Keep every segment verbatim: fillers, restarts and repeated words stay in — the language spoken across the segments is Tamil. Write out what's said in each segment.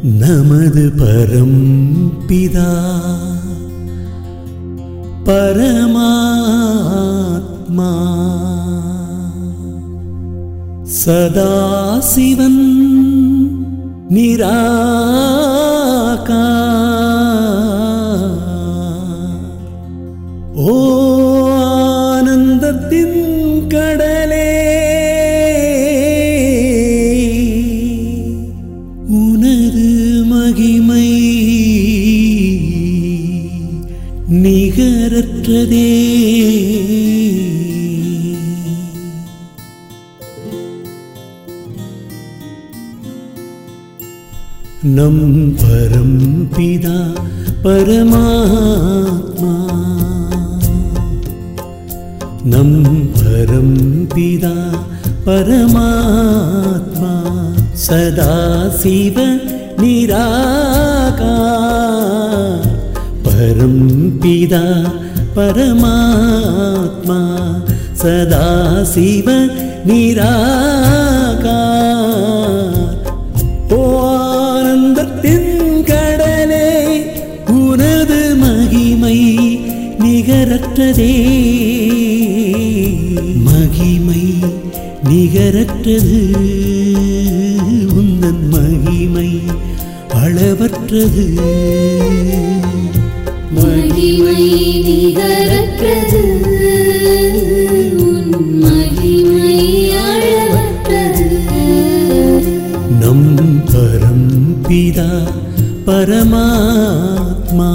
நமது பரம் பிதா பரமாத்மா சதாசிவன் நிராகார். ஓ ஆனந்தத்தின் கடலே, உனது மகிமை நிகரற்றதே. நம் பரம் பிதா பரமாத்மா, நம் பரம் பிதா பரமாத்மா சதாசிவ நிராகார். பரம் பிதா பரமாத்மா சதாசிவ நிராகார். ஓ ஆனந்தத்தின் கடலே, உனது மகிமை நிகரற்றதே. மகிமை நிகரற்றது, உந்தன் மகிமை அளவற்றது. மகிமை நிகரற்றது, உன் மகிமை அளவற்றது. நம் பரம் பிதா பரமாத்மா.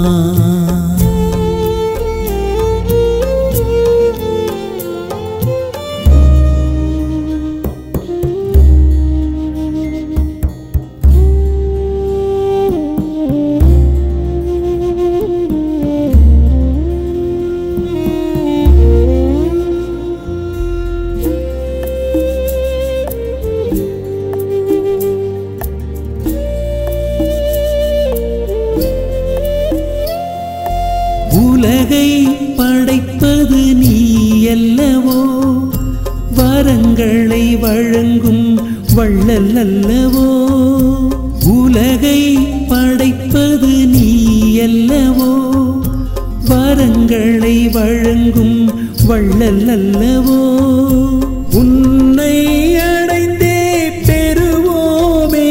உலகை படைப்பது நீ அல்லவோ, வரங்களை வழங்கும் வள்ளல் அல்லவோ. உலகை படைப்பது நீ அல்லவோ, வரங்களை வழங்கும் வள்ளல் அல்லவோ. உன்னை அடைந்தே பெறுவோமே,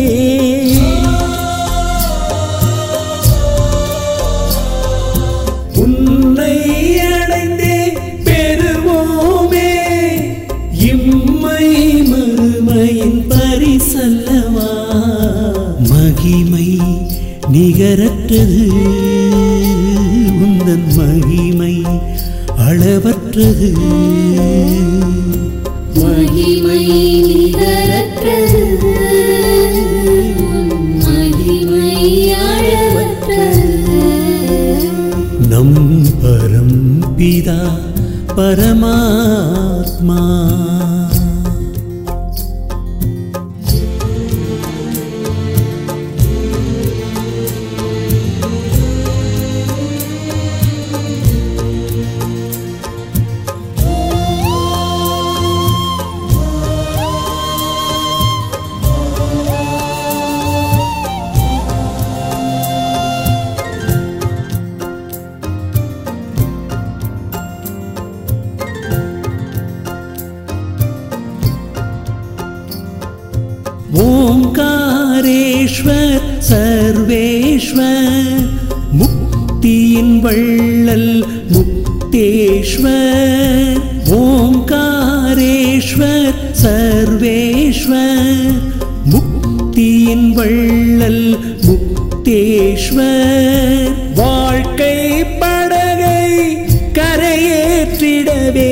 உன்னை அடைந்தே பெறுவோமே. இம்மை மறுமையின் பரிசல்லவா, மகிமை நிகரற்றது, உந்தன் மகிமை அளவற்றது. மகிமை நிகரற்றது, உன் மகிமை அளவற்றது. நம் பரம் பிதா பரமாத்மா. ஓங்காரேஸ்வர் சர்வேஸ்வர், முக்தியின் வள்ளல் முக்தேஸ்வர். ஓங்காரேஸ்வர் சர்வேஸ்வர், முக்தியின் வள்ளல் முக்தேஸ்வர். வாழ்க்கை படகை கரையேற்றிடவே,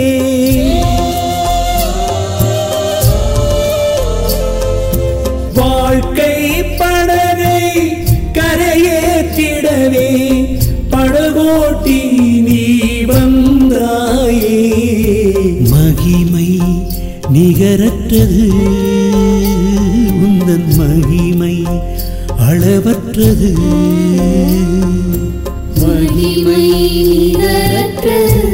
வாழ்க்கை படகை கரையேற்றிடவே, படகோட்டி நீ வந்தாயே. மகிமை நிகரற்றது, உந்தன் மகிமை அளவற்றது. மகிமை நிகரற்றது,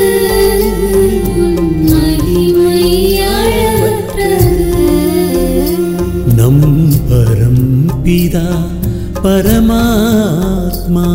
உன் மகிமை அளவற்றது. நம் பரம் பிதா பரமாத்மா.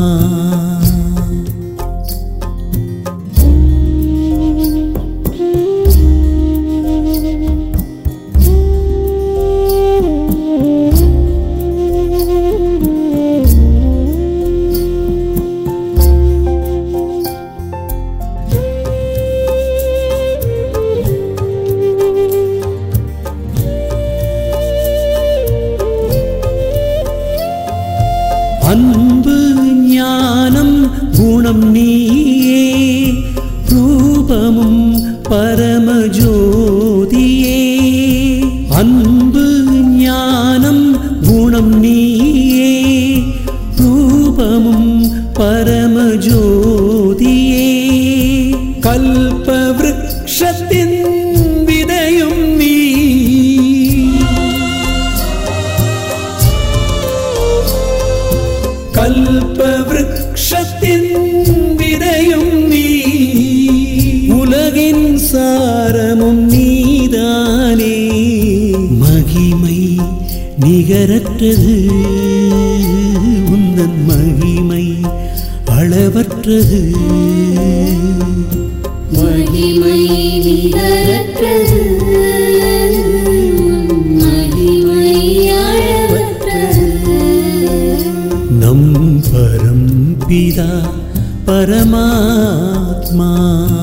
அன்பு ஞானம் குணம் நீயே, ரூபமும் பரமஜோதியே. அன்பு ஞானம் குணம் நீயே, ரூபமும் பரமஜோதியே. கல்ப விருக்ஷத்தின் விதையும் நீ, கல்ப விருக்ஷத்தின் விதையும் நீ. உலகின் சாரமும் நீதானே. மகிமை நிகரற்றது, உந்தன் மகிமை அளவற்றது. மகிமை நிகரற்றது, மகிமை அளவற்றது. நம் பரம் பிதா பரமாத்மா.